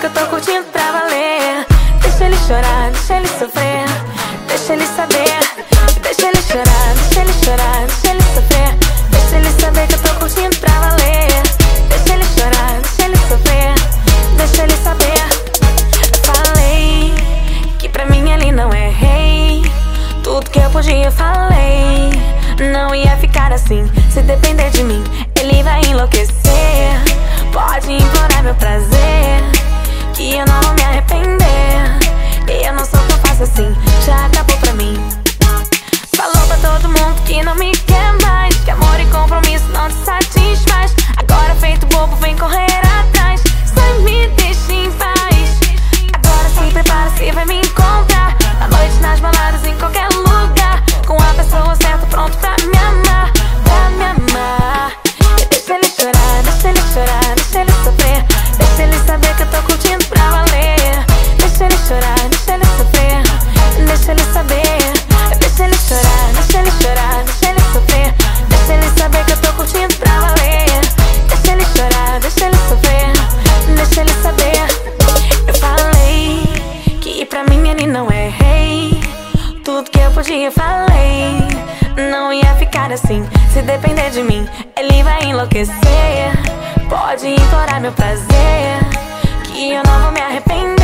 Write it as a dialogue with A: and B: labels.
A: que eu tô curtindo pra valer. Deixa ele chorar, deixa ele sofrer, deixa ele saber. Deixa ele chorar, deixa ele chorar, deixa ele sofrer, deixa ele saber que eu tô curtindo pra valer. Deixa ele chorar, deixa ele sofrer, deixa ele saber. Falei que pra mim ele não é rei. Tudo que eu podia eu falei. Não ia ficar assim, se depender de mim ele vai enlouquecer. Pode implorar meu prazer, que eu não vou me arrepender. E eu não sou tão fácil assim, já acabou pra mim. Falou pra todo mundo que não me quer mais, que amor e compromisso não te satisfaz. Agora feito bobo vem correr atrás, só me deixa em paz. Agora se prepara, se vai me encontrar à noite, nas baladas, em qualquer lugar, com a pessoa certa, pronto pra me amar, pra me amar. Deixa ele chorar, deixa ele chorar, deixa ele sofrer, deixa ele saber que eu tô curtindo pra valer. Deixa ele chorar, deixa ele sofrer, deixa ele saber. Deixa ele chorar, deixa ele chorar, deixa ele sofrer, deixa ele saber que eu tô curtindo pra valer. Deixa ele chorar, deixa ele sofrer, deixa ele saber. Eu falei que pra mim ele não é rei. Tudo que eu podia eu falei. Não ia ficar assim, se depender de mim ele vai enlouquecer. Pode implorar meu prazer, que eu não vou me arrepender.